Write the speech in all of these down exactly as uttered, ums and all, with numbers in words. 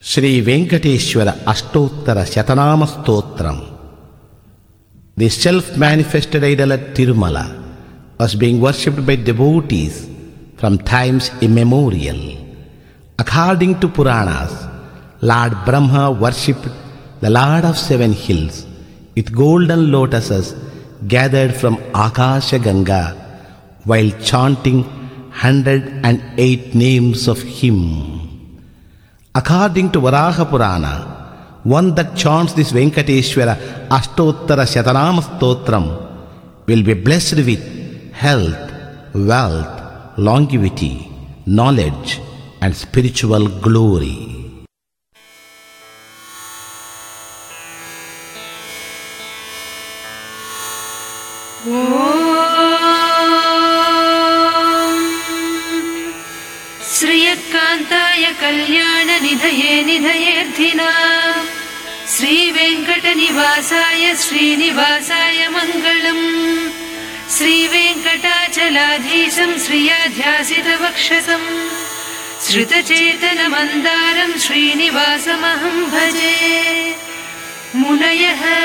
Sri Venkateshwara Ashtottara Shatanama Stotram. The self-manifested idol at Tirumala was being worshipped by devotees from times immemorial. According to Puranas, Lord Brahma worshipped the Lord of Seven Hills with golden lotuses gathered from Akasha Ganga while chanting one hundred eight names of him. According to Varaha Purana, one that chants this Venkateshwara Ashtottara Shatanama Stotram will be blessed with health, wealth, longevity, knowledge and spiritual glory. Sriyakantaya Kalyana Nidhaye Nidhayerdhina Sri Venkatanivasaya Srinivasaya Mangalam Sri Venkatachaladhisham Sriyadhyasita Vakshasam Sritachetana Mandaram Srinivasamaham Bhaje Munayaha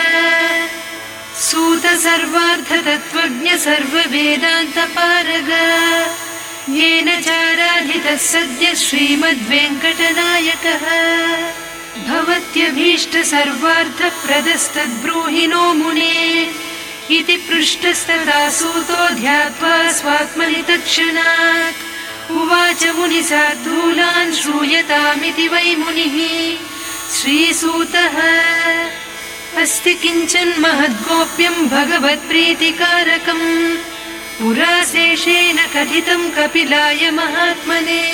Suta Sarvartha Tattvajna Sarva Vedanta Paraga Yena Charadhita Sadhya Srimad Venkatanayakaha Bhavatyabhishta Sarvartha Pradastad Bruhino Mune Iti Prushtastata Suto Dhyatva Swatmani Takshanat Uvacha Muni Sadhulan Shruyatamiti Vai Munihi Sri Sutaha Asti Kinchan Mahadgopyam Bhagavat Preetikarakam Pura Seshena Kathitam Kapilaya Mahatmane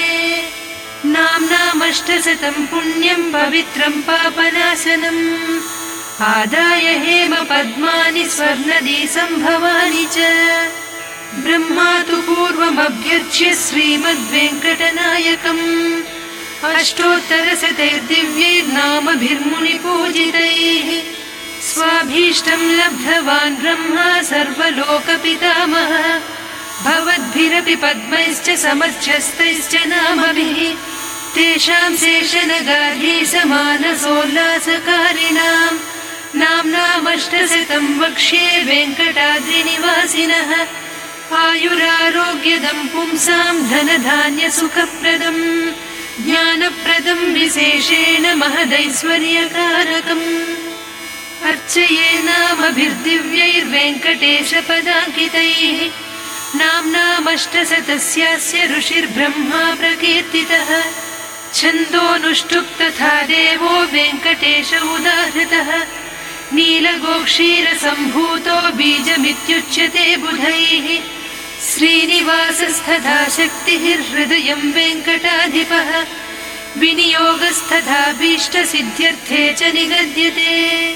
Namnamashtasatam Punyam Pavitram Papanasanam Adaya Hema Padmani Swarnadi Sambhavani Cha Brahmatu Purvam Abhyarchya Srimad Venkatanayakam Ashtottara Satair Divyair Nama Bhirmuni Pujitaih Swabhishtam Labdhavan Brahma Sarvaloka Pitamaha Bhavadbhirapi Padmaischa Samarchastaischa Namabhihi Tesham Seshanagadhi Samana Solasakarinam Namnamashtasatam Vakshe Venkatadri Nivasinaha Ayurarogyadam Pumsam Dhanadhanya Sukhapradam Jnanapradam Viseshena Mahadaiswaryakarakam Archaye Namabhirdivyair Venkatesha Padankitaih Namnamashtasatasya Rushir Brahma Prakirtitaha Chandonushtuk Tatha Devo Venkatesha Udahritaha Neelagokshira Sambhuto Bijamityuchyate Budhaihi Srinivasasthatha Shaktihir Hridayam Venkatadhipaha Viniyogasthatha Bhishta Siddhyarthe Cha Nigadyate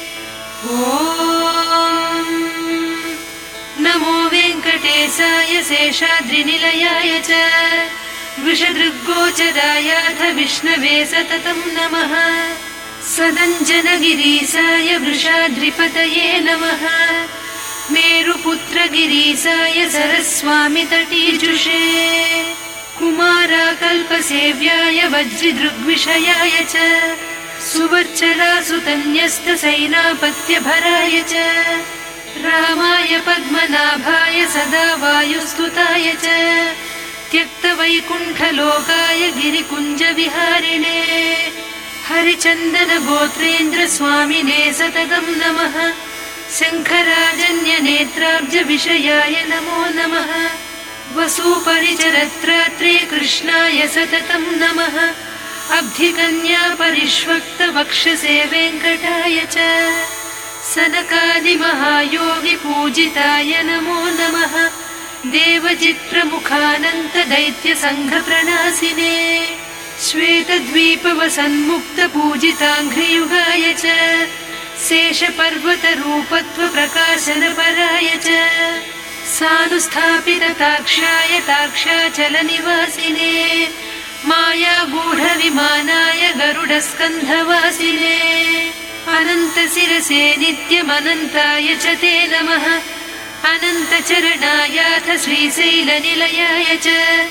Om Namo Venkatesaya Seshadrinilayaya Cha Vrishadruggochadayatha Vishnave Satatam Namaha Sadanjanagirisaya Vrishadripataye Namaha Meruputragirisaya Saraswami Tatijushe Kumara Kalpasevyaya Vajridrugvishayaya Cha Suvarchala Sutanyasta Sainapatya Bharaya Cha Ramaya Padmanabhaya Sada Vayustutaya Cha Tyakta Vaikuntha Lokaya Girikunja Viharine Harichandana Gotrendra Swamine Satatam Namaha Sankarajanya Netrabja Vishayaya Namo Namaha Vasuparicharatratre Krishnaya Satatam Namaha Abdhikanya Parishvakta Vakshase Venkataya Cha Sanakadi Mahayogi Pujitaya Namo Namaha Devajitra Mukhananta Daitya Sangha Pranasine Shvetadvipa Vasanmukta Pujitangri Yugaya Cha Sesha Parvata Rupatva Prakashana Paraya Cha Sanusthapita Takshaya Takshachala Nivasine Maya Gudha Vimanaya Garuda Skandhavasine Ananta Sirase Nityam Anantaya Cha Te Namaha Ananta Charanayatha Sri Saila Nilayaya Cha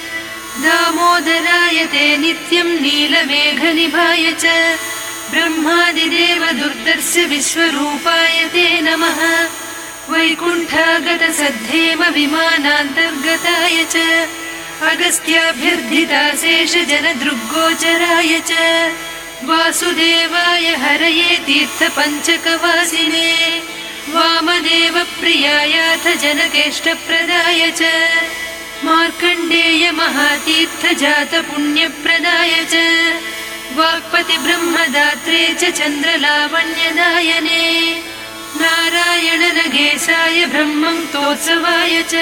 दामोदराय ते नित्यं नीलमेघनिभाय च ब्रह्मादिदेव दुर्दर्श विश्वरूपाय ते नमः वैकुण्ठागत सद्धेम विमानान्तर्गताय च अगस्त्याभ्यर्थिताशेष जनदृग्गोचराय च वासुदेवाय हरये तीर्थपञ्चकवासिने वामदेव प्रियायाथ जनकेष्टप्रदाय च मार्कण्डेय महातीर्थ जात पुण्यप्रदाय च वाक्पति ब्रह्मदात्रे च चन्द्रलावण्यदायने नारायण नगेशाय ब्रह्मं तोत्सवाय च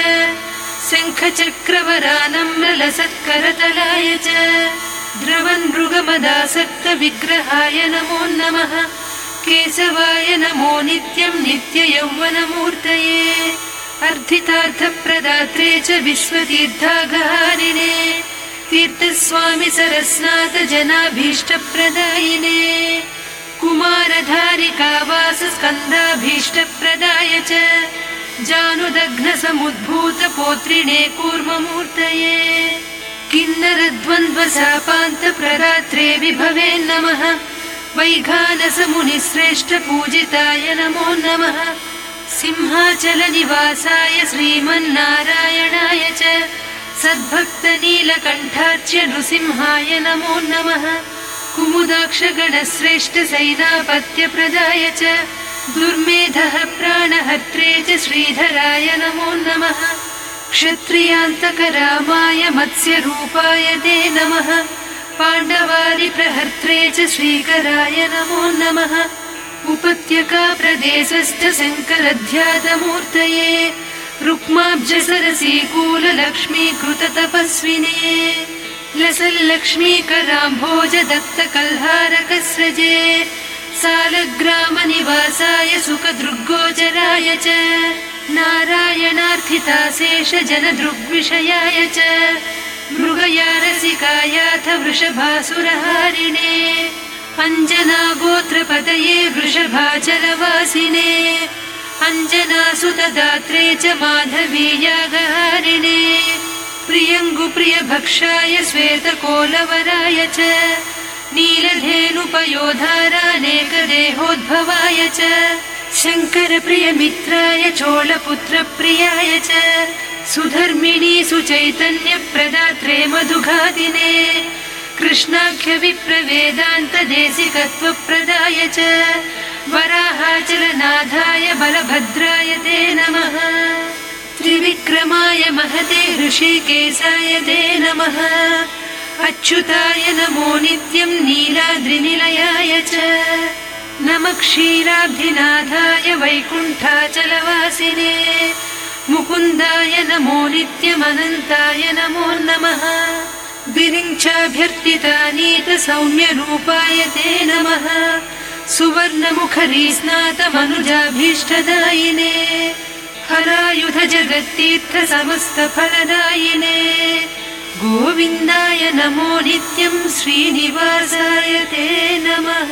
शङ्खचक्रवरानम्रलसत्करतलाय च द्रवन्मृगमदासक्त विग्रहाय नमो नमः केशवाय नमो नित्यं नित्ययौवनमूर्तये अर्थितार्थप्रदात्रे च विश्वतीर्थागहारिणे तीर्थस्वामि सरस्नाथ जनाभीष्टप्रदायिने कुमारधारिकावास स्कन्धाभीष्टप्रदाय च जानुदग्न समुद्भूत पोत्रिणे कूर्ममूर्तये किन्नरद्वन्द्वशापान्त प्रदात्रे विभवे नमः वैघानसमुनिश्रेष्ठ पूजिताय नमो नमः सिंहाचल निवासाय श्रीमन्नारायणाय च सद्भक्त नीलकण्ठार्च्य नृसिंहाय नमो नमः कुमुदाक्ष गणश्रेष्ठ सैनापत्य प्रदाय च दुर्मेधः प्राणहर्त्रे च श्रीधराय नमो नमः क्षत्रियान्तकरामाय मत्स्यरूपाय ते नमः पाण्डवारि प्रहर्त्रे च श्रीकराय नमो नमः उपत्यका प्रदेशस्थ शङ्करध्यातमूर्तये रुक्माब्जसरसीकूल लक्ष्मीकृत तपस्विने लसल्लक्ष्मीकराम्भोज दत्तकल्हारकस्रजे सालग्रामनिवासाय सुखदृग्गोचराय च नारायणार्थिताशेष जनदृग्विषयाय च मृगयारसिकायाथ वृषभासुरहारिणे अञ्जनागोत्रपतये वृषभाचलवासिने अञ्जनासुतदात्रे च माधवीयागहारिणे प्रियङ्गुप्रियभक्षाय श्वेतकोलवराय च नीलधेनुपयोधारानेकदेहोद्भवाय च शङ्करप्रियमित्राय चोळपुत्रप्रियाय च सुधर्मिणी सुचैतन्यप्रदात्रे मधुघातिने कृष्णाख्यविप्रवेदान्तदेशिकत्वप्रदाय च वराहाचलनाथाय बलभद्राय ते नमः त्रिविक्रमाय महते ऋषिकेशाय ते नमः अच्युताय नमो नित्यं नीलाद्रिनिलयाय च नमः क्षीराब्धिनाथाय वैकुण्ठाचलवासिने मुकुन्दाय नमो नित्यमनन्ताय नमो नमः विरिञ्चाभ्यर्थितानीत सौम्यरूपाय ते नमः सुवर्णमुखरीस्नातमनुजाभीष्टदायिने हरायुध जगत्तीर्थ समस्तफलदायिने गोविन्दाय नमो नित्यं श्रीनिवासाय ते नमः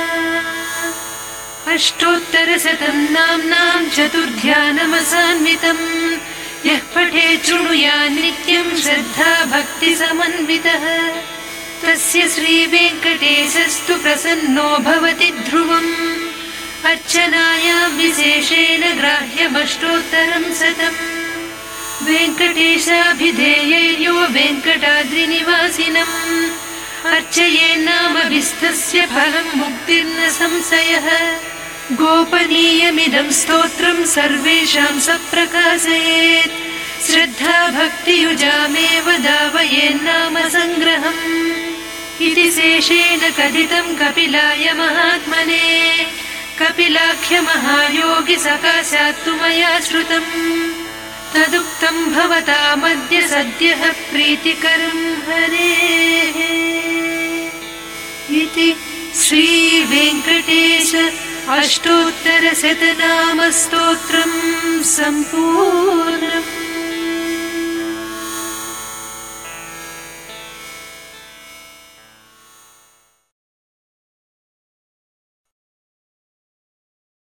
अष्टोत्तरशतं नाम्नां चतुर्ध्यानमसान्वितम् यः पठे शृणुयान् नित्यं श्रद्धा भक्तिसमन्वितः तस्य श्रीवेङ्कटेशस्तु प्रसन्नो भवति ध्रुवम् अर्चनायां विशेषेण ग्राह्यमष्टोत्तरं शतम् वेङ्कटेशाभिधेयैर्यो वेङ्कटाद्रिनिवासिनम् अर्चयेन्नामभिस्तस्य फलं मुक्तिर्न संशयः गोपनीयमिदं स्तोत्रं सर्वेषां सप्रकाशयेत् श्रद्धा भक्तियुजामेव दावयेन्नाम सङ्ग्रहम् इति शेषेण कथितं कपिलाय महात्मने कपिलाख्यमहायोगि सकाशात् तु मया श्रुतम् तदुक्तं भवतामद्य सद्यः प्रीतिकरं हरेः इति श्रीवेङ्कटेश अष्टोत्तरशतनामस्तोत्रं सम्पूर्णम्।